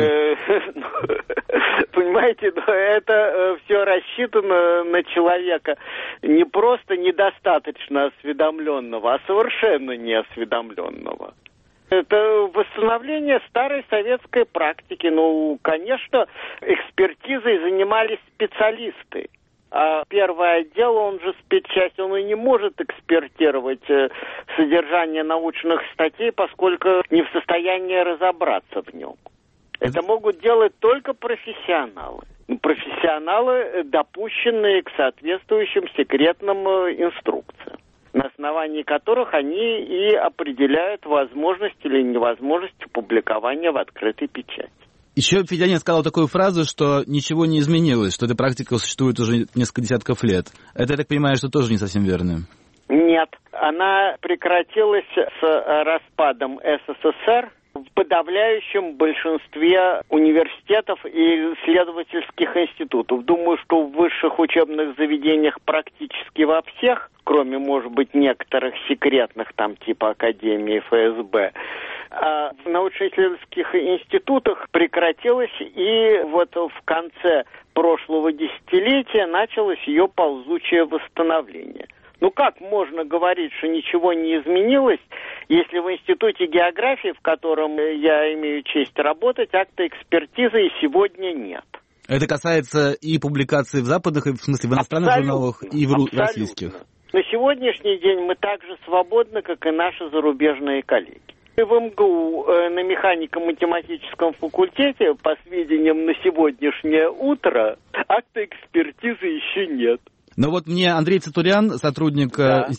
Понимаете, это все рассчитано на человека не просто недостаточно осведомленного, а совершенно неосведомленного. Это восстановление старой советской практики. Ну, конечно, экспертизой занимались специалисты. А первый отдел, он же спецчасть, он и не может экспертировать содержание научных статей, поскольку не в состоянии разобраться в нем. Это могут делать только профессионалы. Профессионалы, допущенные к соответствующим секретным инструкциям, на основании которых они и определяют возможность или невозможность публикования в открытой печати. Еще Федянин сказал такую фразу, что ничего не изменилось, что эта практика существует уже несколько десятков лет. Это, я так понимаю, что тоже не совсем верно. Нет, она прекратилась с распадом СССР в подавляющем большинстве университетов и исследовательских институтов. Думаю, что в высших учебных заведениях практически во всех, кроме, может быть, некоторых секретных, там типа Академии ФСБ, а в научно-исследовательских институтах прекратилось, и вот в конце прошлого десятилетия началось ее ползучее восстановление. Ну как можно говорить, что ничего не изменилось, если в Институте географии, в котором я имею честь работать, акта экспертизы и сегодня нет? Это касается и публикаций в западных, в смысле в иностранных журналах, и в российских. На сегодняшний день мы так же свободны, как и наши зарубежные коллеги. В МГУ на механико-математическом факультете, по сведениям на сегодняшнее утро, акта экспертизы еще нет. Но вот мне Андрей Цатурян, сотрудник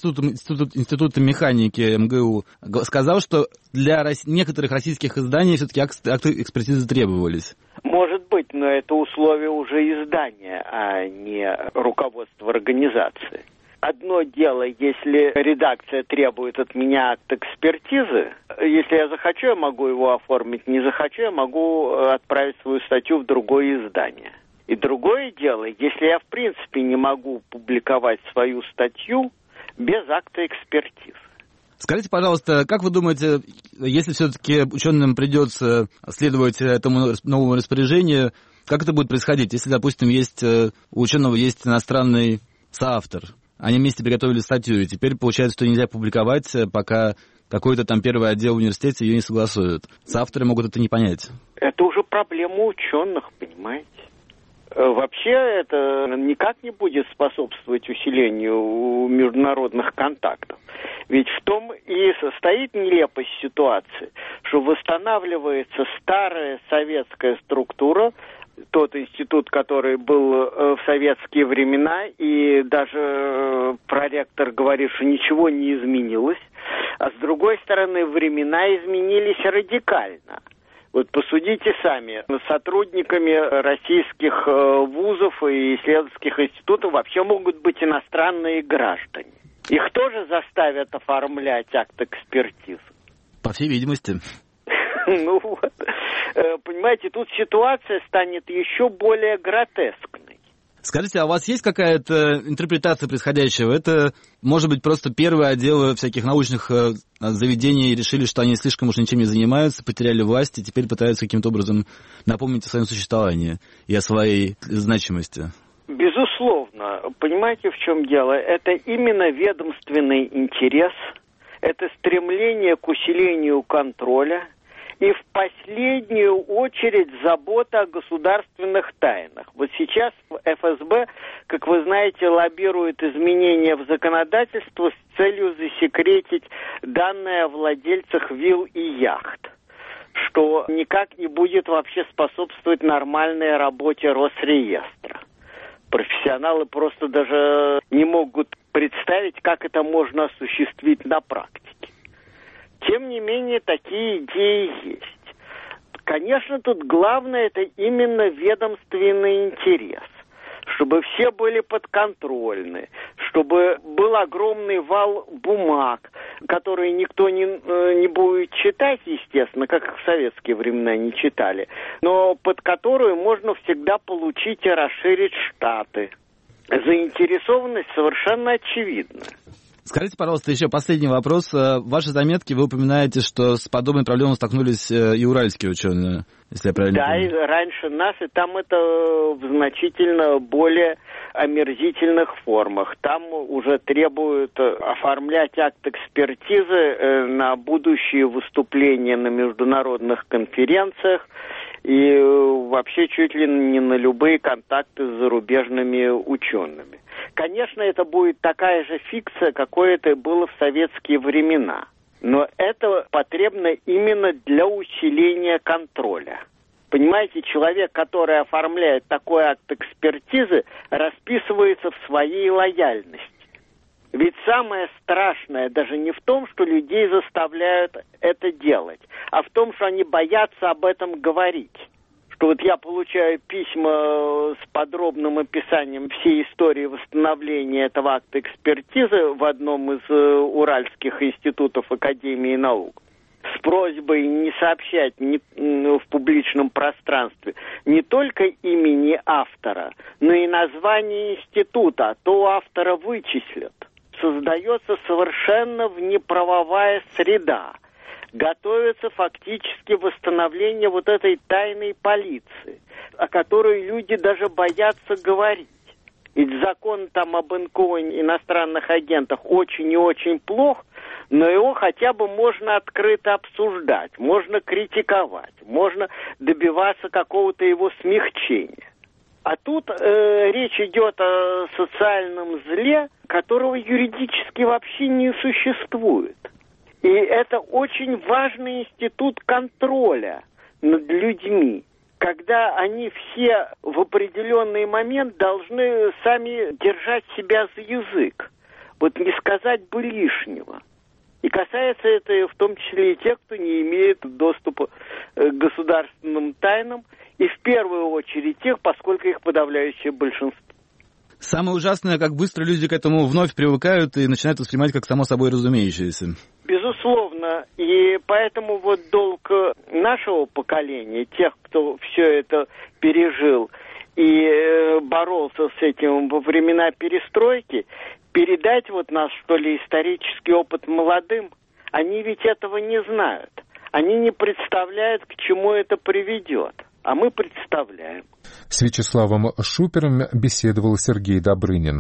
Института механики МГУ, сказал, что для некоторых российских изданий все-таки акты экспертизы требовались. Может быть, но это условие уже издания, а не руководство организации. Одно дело, если редакция требует от меня акт экспертизы, если я захочу, я могу его оформить, не захочу, я могу отправить свою статью в другое издание. И другое дело, если я в принципе не могу публиковать свою статью без акта экспертизы. Скажите, пожалуйста, как вы думаете, если все-таки ученым придется следовать этому новому распоряжению, как это будет происходить, если, допустим, у ученого есть иностранный соавтор, они вместе приготовили статью, и теперь получается, что нельзя публиковать, пока какой-то там первый отдел в университете ее не согласует. Соавторы могут это не понять. Это уже проблема ученых, понимаете? Вообще это никак не будет способствовать усилению международных контактов. Ведь в том и состоит нелепость ситуации, что восстанавливается старая советская структура, тот институт, который был в советские времена, и даже проректор говорит, что ничего не изменилось, а с другой стороны времена изменились радикально. Вот посудите сами, сотрудниками российских вузов и исследовательских институтов вообще могут быть иностранные граждане. Их тоже заставят оформлять акт экспертизы? По всей видимости. Ну вот, понимаете, тут ситуация станет еще более гротескной. Скажите, а у вас есть какая-то интерпретация происходящего? Это, может быть, просто первые отделы всяких научных заведений решили, что они слишком уж ничем не занимаются, потеряли власть и теперь пытаются каким-то образом напомнить о своем существовании и о своей значимости? Безусловно. Понимаете, в чем дело? Это именно ведомственный интерес, это стремление к усилению контроля, и в последнюю очередь забота о государственных тайнах. Вот сейчас ФСБ, как вы знаете, лоббирует изменения в законодательство с целью засекретить данные о владельцах вилл и яхт, что никак не будет вообще способствовать нормальной работе Росреестра. Профессионалы просто даже не могут представить, как это можно осуществить на практике. Тем не менее, такие идеи есть. Конечно, тут главное это именно ведомственный интерес. Чтобы все были подконтрольны, чтобы был огромный вал бумаг, которые никто не будет читать, естественно, как в советские времена не читали, но под которую можно всегда получить и расширить штаты. Заинтересованность совершенно очевидна. Скажите, пожалуйста, еще последний вопрос. В вашей заметке вы упоминаете, что с подобной проблемой столкнулись и уральские ученые, если я правильно понимаю. Да, и раньше нас, и там это в значительно более омерзительных формах. Там уже требуют оформлять акт экспертизы на будущие выступления на международных конференциях и вообще чуть ли не на любые контакты с зарубежными учеными. Конечно, это будет такая же фикция, какой это было в советские времена. Но это потребно именно для усиления контроля. Понимаете, человек, который оформляет такой акт экспертизы, расписывается в своей лояльности. Ведь самое страшное даже не в том, что людей заставляют это делать, а в том, что они боятся об этом говорить. что вот я получаю письма с подробным описанием всей истории восстановления этого акта экспертизы в одном из уральских институтов Академии наук с просьбой не сообщать в публичном пространстве не только имени автора, но и название института, а то автора вычислят. Создается совершенно внеправовая среда. Готовится фактически восстановление вот этой тайной полиции, о которой люди даже боятся говорить. Ведь закон там об НКО, иностранных агентах, очень и очень плох, но его хотя бы можно открыто обсуждать, можно критиковать, можно добиваться какого-то его смягчения. А тут речь идет о социальном зле, которого юридически вообще не существует. И это очень важный институт контроля над людьми, когда они все в определенный момент должны сами держать себя за язык, вот не сказать бы лишнего. И касается это в том числе и тех, кто не имеет доступа к государственным тайнам, и в первую очередь тех, поскольку их подавляющее большинство. Самое ужасное, как быстро люди к этому вновь привыкают и начинают воспринимать как само собой разумеющееся. Безусловно, и поэтому вот долг нашего поколения, тех, кто все это пережил и боролся с этим во времена перестройки, передать вот наш, что ли, исторический опыт молодым. Они ведь этого не знают. Они не представляют, к чему это приведет. А мы представляем. С Вячеславом Шупером беседовал Сергей Добрынин.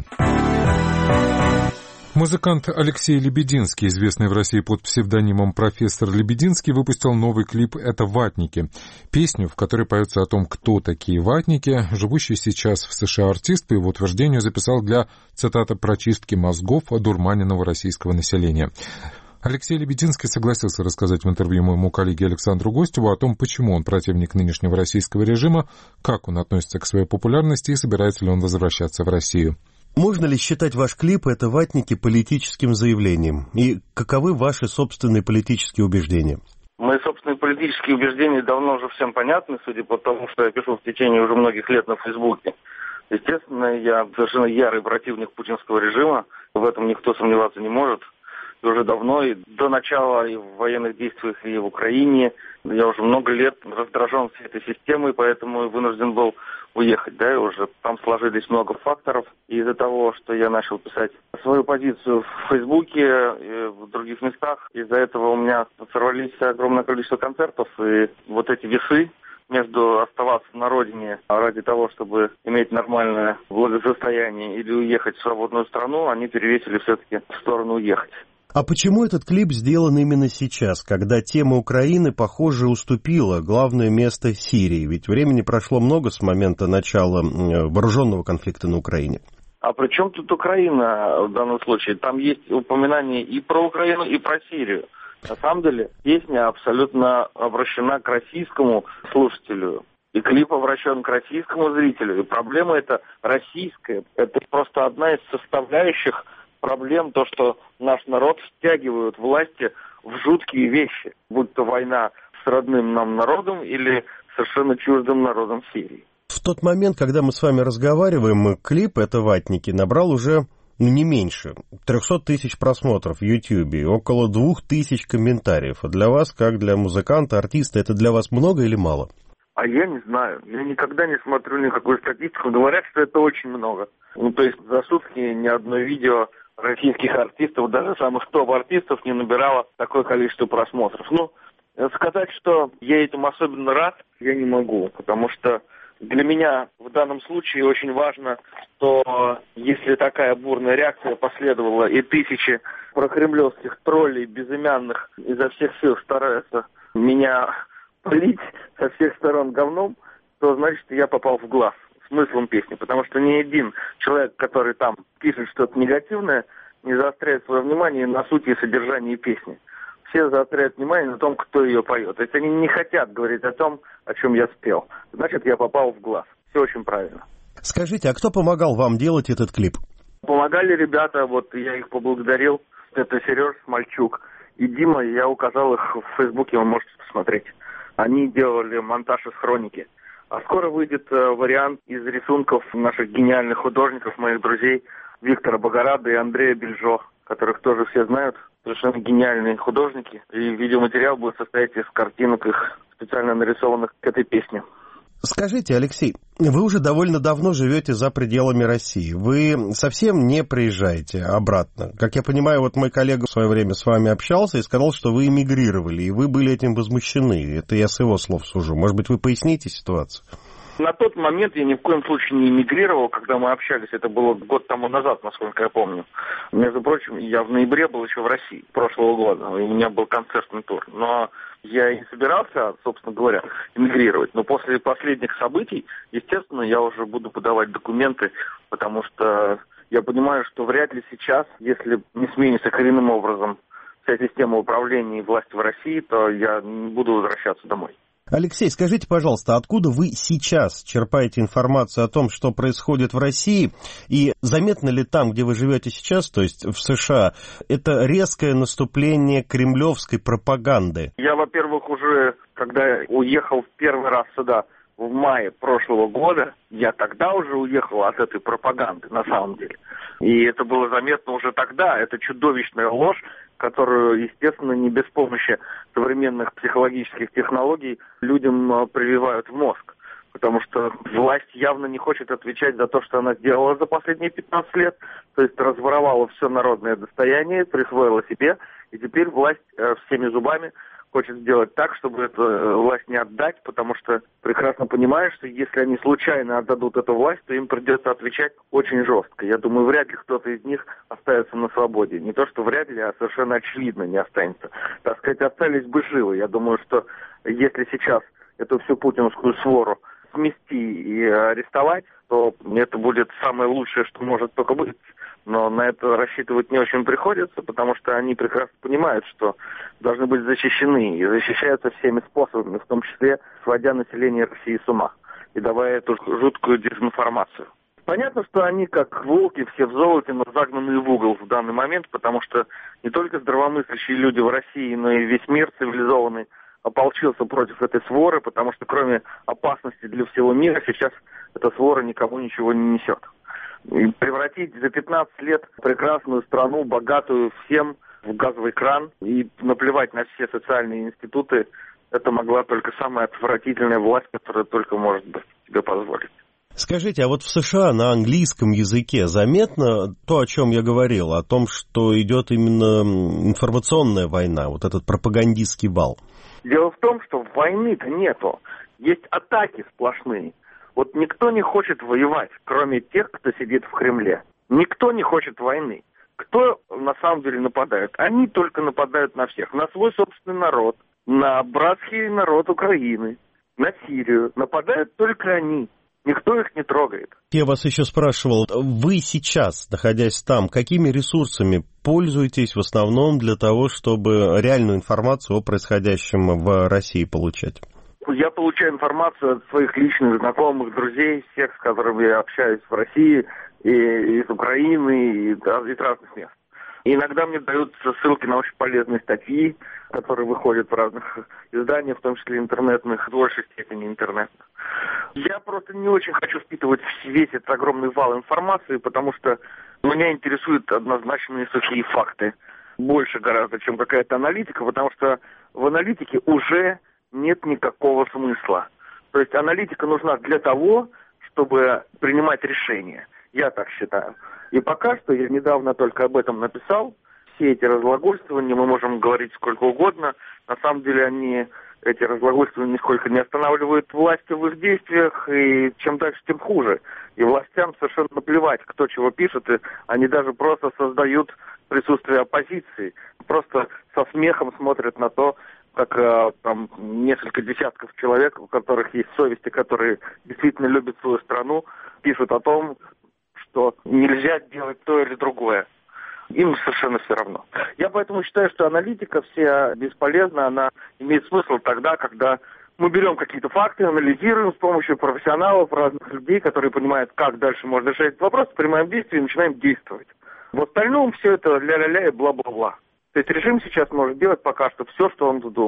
Музыкант Алексей Лебединский, известный в России под псевдонимом «Профессор Лебединский», выпустил новый клип «Это ватники». Песню, в которой поется о том, кто такие ватники, живущий сейчас в США артист, по его утверждению, записал для, цитата, «прочистки мозгов одурманенного российского населения». Алексей Лебединский согласился рассказать в интервью моему коллеге Александру Гостеву о том, почему он противник нынешнего российского режима, как он относится к своей популярности и собирается ли он возвращаться в Россию. Можно ли считать ваш клип «Это ватники» политическим заявлением? И каковы ваши собственные политические убеждения? Мои собственные политические убеждения давно уже всем понятны, судя по тому, что я пишу в течение уже многих лет на Фейсбуке. Естественно, я совершенно ярый противник путинского режима, в этом никто сомневаться не может. И уже давно, и до начала и в военных действиях, и в Украине, я уже много лет раздражен всей этой системой, поэтому вынужден был уехать, да, и уже там сложились много факторов. И из-за того, что я начал писать свою позицию в Фейсбуке и в других местах, из-за этого у меня сорвались огромное количество концертов, и вот эти весы между оставаться на родине ради того, чтобы иметь нормальное благосостояние или уехать в свободную страну, они перевесили все-таки в сторону уехать. А почему этот клип сделан именно сейчас, когда тема Украины, похоже, уступила главное место Сирии? Ведь времени прошло много с момента начала вооруженного конфликта на Украине. А при чем тут Украина в данном случае? Там есть упоминание и про Украину, и про Сирию. На самом деле песня абсолютно обращена к российскому слушателю. И клип обращен к российскому зрителю. И проблема эта российская. Это просто одна из составляющих проблем, то, что наш народ втягивают власти в жуткие вещи, будь то война с родным нам народом или совершенно чуждым народом Сирии. В тот момент, когда мы с вами разговариваем, клип «Это ватники» набрал уже не меньше 300 тысяч просмотров в Ютьюбе, около 2000 комментариев. А для вас, как для музыканта, артиста, это для вас много или мало? А я не знаю. Я никогда не смотрю никакую статистику. Говорят, что это очень много. То есть за сутки ни одно видео российских артистов, даже самых топ-артистов, не набирало такое количество просмотров. Сказать, что я этим особенно рад, я не могу, потому что для меня в данном случае очень важно, что если такая бурная реакция последовала, и тысячи прокремлевских троллей безымянных изо всех сил стараются меня полить со всех сторон говном, то значит, я попал в глаз смыслом песни, потому что ни один человек, который там пишет что-то негативное, не заостряет свое внимание на сути и содержании песни. Все заостряют внимание на том, кто ее поет. То есть они не хотят говорить о том, о чем я спел. Значит, я попал в глаз. Все очень правильно. Скажите, а кто помогал вам делать этот клип? Помогали ребята, вот я их поблагодарил. Это Сереж Смольчук и Дима, я указал их в Фейсбуке, вы можете посмотреть. Они делали монтаж из хроники. А скоро выйдет вариант из рисунков наших гениальных художников, моих друзей Виктора Богорада и Андрея Бельжо, которых тоже все знают. Совершенно гениальные художники. И видеоматериал будет состоять из картинок их, специально нарисованных к этой песне. Скажите, Алексей, вы уже довольно давно живете за пределами России. Вы совсем не приезжаете обратно. Как я понимаю, вот мой коллега в свое время с вами общался и сказал, что вы эмигрировали, и вы были этим возмущены. Это я с его слов сужу. Может быть, вы поясните ситуацию? На тот момент я ни в коем случае не эмигрировал, когда мы общались, это было год тому назад, насколько я помню. Между прочим, я в ноябре был еще в России прошлого года, и у меня был концертный тур. Но я и не собирался, собственно говоря, эмигрировать. Но после последних событий, естественно, я уже буду подавать документы, потому что я понимаю, что вряд ли сейчас, если не сменится коренным образом вся система управления и власти в России, то я не буду возвращаться домой. Алексей, скажите, пожалуйста, откуда вы сейчас черпаете информацию о том, что происходит в России, и заметно ли там, где вы живете сейчас, то есть в США, это резкое наступление кремлевской пропаганды? Я, во-первых, уже, когда уехал в первый раз сюда в мае прошлого года, я тогда уже уехал от этой пропаганды, на самом деле. И это было заметно уже тогда, это чудовищная ложь, которую, естественно, не без помощи современных психологических технологий людям прививают в мозг. Потому что власть явно не хочет отвечать за то, что она сделала за последние 15 лет. То есть разворовала все народное достояние, присвоила себе. И теперь власть всеми зубами хочет сделать так, чтобы эту власть не отдать, потому что прекрасно понимают, что если они случайно отдадут эту власть, то им придется отвечать очень жестко. Я думаю, вряд ли кто-то из них останется на свободе. Не то, что вряд ли, а совершенно очевидно не останется. Так сказать, остались бы живы. Я думаю, что если сейчас эту всю путинскую свору смести и арестовать, то это будет самое лучшее, что может только быть. Но на это рассчитывать не очень приходится, потому что они прекрасно понимают, что должны быть защищены и защищаются всеми способами, в том числе сводя население России с ума и давая эту жуткую дезинформацию. Понятно, что они, как волки, все в золоте, но загнанные в угол в данный момент, потому что не только здравомыслящие люди в России, но и весь мир цивилизованный ополчился против этой своры, потому что кроме опасности для всего мира сейчас эта свора никому ничего не несет. И превратить за 15 лет прекрасную страну, богатую всем, в газовый кран и наплевать на все социальные институты, это могла только самая отвратительная власть, которая только может себе позволить. Скажите, а вот в США на английском языке заметно то, о чем я говорил, о том, что идет именно информационная война, вот этот пропагандистский вал? Дело в том, что войны-то нету, есть атаки сплошные. Вот никто не хочет воевать, кроме тех, кто сидит в Кремле. Никто не хочет войны. Кто на самом деле нападает? Они только нападают на всех. На свой собственный народ, на братский народ Украины, на Сирию. Нападают только они. Никто их не трогает. Я вас еще спрашивал, вы сейчас, находясь там, какими ресурсами пользуетесь в основном для того, чтобы реальную информацию о происходящем в России получать? Я получаю информацию от своих личных знакомых, друзей, всех, с которыми я общаюсь в России, и из Украины, и из разных мест. И иногда мне дают ссылки на очень полезные статьи, которые выходят в разных изданиях, в том числе интернетных, в большей степени интернетных. Я просто не очень хочу впитывать весь этот огромный вал информации, потому что меня интересуют однозначные сухие факты. Больше гораздо, чем какая-то аналитика, потому что в аналитике уже нет никакого смысла. То есть аналитика нужна для того, чтобы принимать решения. Я так считаю. И пока что, я недавно только об этом написал, все эти разглагольствования, мы можем говорить сколько угодно, на самом деле эти разглагольствования нисколько не останавливают власти в их действиях, и чем дальше, тем хуже. И властям совершенно наплевать, кто чего пишет, и они даже просто создают присутствие оппозиции, просто со смехом смотрят на то, как там несколько десятков человек, у которых есть совесть, и которые действительно любят свою страну, пишут о том, что нельзя делать то или другое. Им совершенно все равно. Я поэтому считаю, что аналитика вся бесполезна, она имеет смысл тогда, когда мы берем какие-то факты, анализируем с помощью профессионалов, разных людей, которые понимают, как дальше можно решать этот вопрос, принимаем действия и начинаем действовать. В остальном все это ля-ля-ля и бла-бла-бла. То есть режим сейчас может делать пока что все, что он задумает.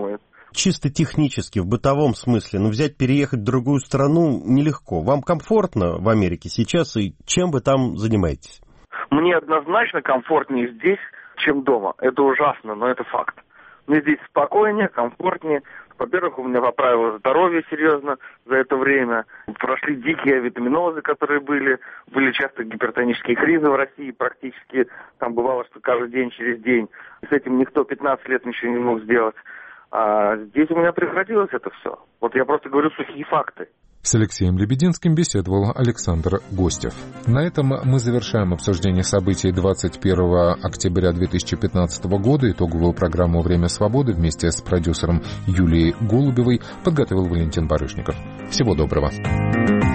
чисто технически, в бытовом смысле, взять, переехать в другую страну нелегко. Вам комфортно в Америке сейчас, и чем вы там занимаетесь? Мне однозначно комфортнее здесь, чем дома. Это ужасно, но это факт. Мне здесь спокойнее, комфортнее. Во-первых, у меня поправилось здоровье серьезно за это время. Прошли дикие авитаминозы, которые были. Были часто гипертонические кризы в России практически. Там бывало, что каждый день через день. С этим никто 15 лет ничего не мог сделать. А здесь у меня прекратилось это все. Вот я просто говорю сухие факты. С Алексеем Лебединским беседовал Александр Гостев. На этом мы завершаем обсуждение событий 21 октября 2015 года. Итоговую программу «Время свободы» вместе с продюсером Юлией Голубевой подготовил Валентин Барышников. Всего доброго.